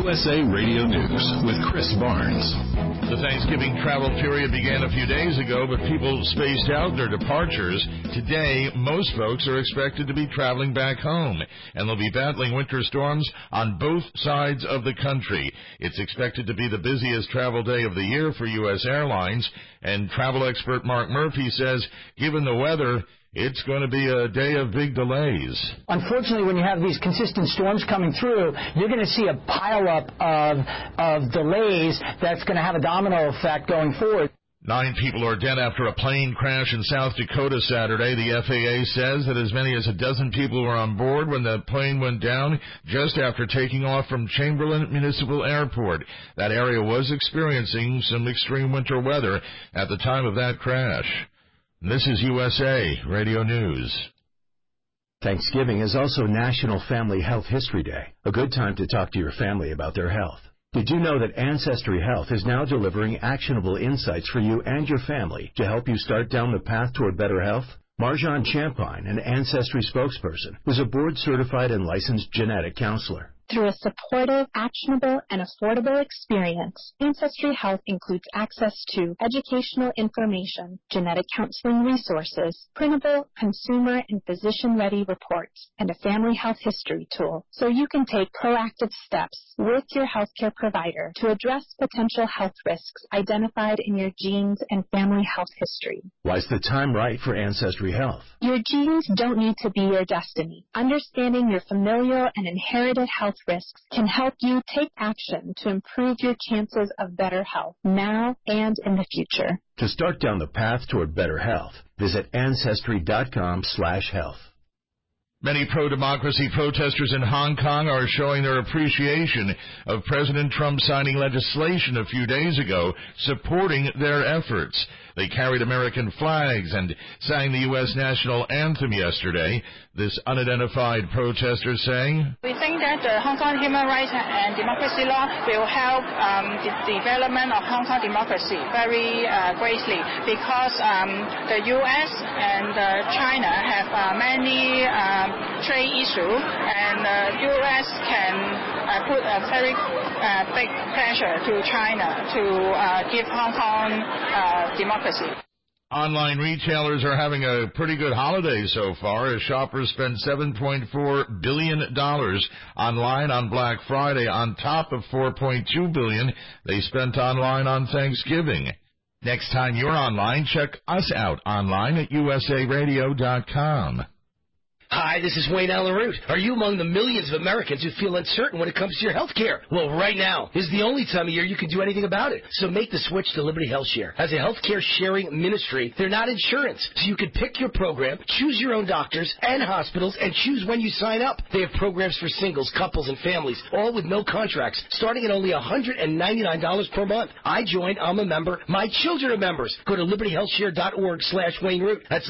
USA Radio News with Chris Barnes. The Thanksgiving travel period began a few days ago, but people spaced out their departures. Today, most folks are expected to be traveling back home, and they'll be battling winter storms on both sides of the country. It's expected to be the busiest travel day of the year for U.S. airlines, and travel expert Mark Murphy says, given the weather, it's going to be a day of big delays. Unfortunately, when you have these consistent storms coming through, you're going to see a pileup of delays that's going to have a domino effect going forward. 9 people are dead after a plane crash in South Dakota Saturday. The FAA says that as many as a dozen people were on board when the plane went down just after taking off from Chamberlain Municipal Airport. That area was experiencing some extreme winter weather at the time of that crash. This is USA Radio News. Thanksgiving is also National Family Health History Day, a good time to talk to your family about their health. Did you know that Ancestry Health is now delivering actionable insights for you and your family to help you start down the path toward better health? Marjan Champagne, an Ancestry spokesperson, is a board-certified and licensed genetic counselor. Through a supportive, actionable, and affordable experience, Ancestry Health includes access to educational information, genetic counseling resources, printable, consumer, and physician-ready reports, and a family health history tool, so you can take proactive steps with your healthcare provider to address potential health risks identified in your genes and family health history. Why's the time right for Ancestry Health? Your genes don't need to be your destiny. Understanding your familial and inherited health risks can help you take action to improve your chances of better health now and in the future. To start down the path toward better health, visit Ancestry.com/health. Many pro-democracy protesters in Hong Kong are showing their appreciation of President Trump signing legislation a few days ago supporting their efforts. They carried American flags and sang the U.S. national anthem yesterday. This unidentified protester saying, "We think that the Hong Kong human rights and democracy law will help the development of Hong Kong democracy very greatly, because the U.S. and China have many trade issues, and the U.S. can put a very big pressure to China to give Hong Kong democracy." Online retailers are having a pretty good holiday so far as shoppers spend $7.4 billion online on Black Friday on top of $4.2 billion they spent online on Thanksgiving. Next time you're online, check us out online at usaradio.com. Hi, this is Wayne Allen Root. Are you among the millions of Americans who feel uncertain when it comes to your health care? Well, right now is the only time of year you can do anything about it. So make the switch to Liberty Health Share. As a health care sharing ministry, they're not insurance, so you can pick your program, choose your own doctors and hospitals, and choose when you sign up. They have programs for singles, couples, and families, all with no contracts, starting at only $199 per month. I joined. I'm a member. My children are members. Go to libertyhealthshare.org/Wayne Root. That's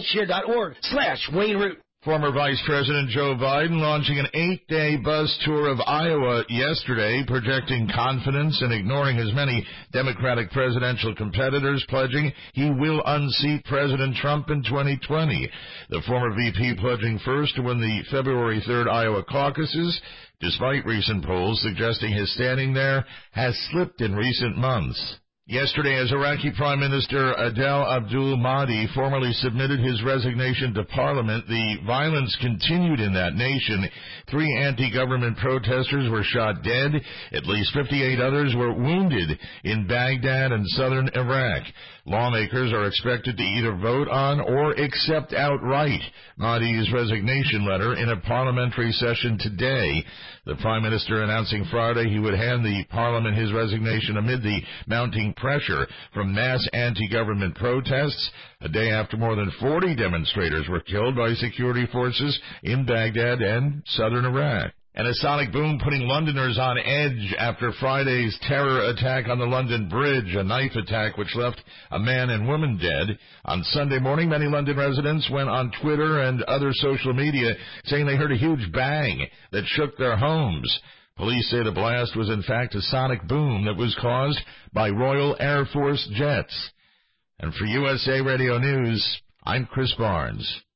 libertyhealthshare.org/Wayne Root. Former Vice President Joe Biden launching an 8-day bus tour of Iowa yesterday, projecting confidence and ignoring his many Democratic presidential competitors, pledging he will unseat President Trump in 2020. The former VP pledging first to win the February 3rd Iowa caucuses, despite recent polls suggesting his standing there has slipped in recent months. Yesterday, as Iraqi Prime Minister Adel Abdul Mahdi formally submitted his resignation to Parliament, the violence continued in that nation. 3 anti-government protesters were shot dead. At least 58 others were wounded in Baghdad and southern Iraq. Lawmakers are expected to either vote on or accept outright Mahdi's resignation letter in a parliamentary session today. The Prime Minister announcing Friday he would hand the Parliament his resignation amid the mounting pressure from mass anti-government protests, a day after more than 40 demonstrators were killed by security forces in Baghdad and southern Iraq. And a sonic boom putting Londoners on edge after Friday's terror attack on the London Bridge, a knife attack which left a man and woman dead. On Sunday morning, many London residents went on Twitter and other social media saying they heard a huge bang that shook their homes. Police say the blast was in fact a sonic boom that was caused by Royal Air Force jets. And for USA Radio News, I'm Chris Barnes.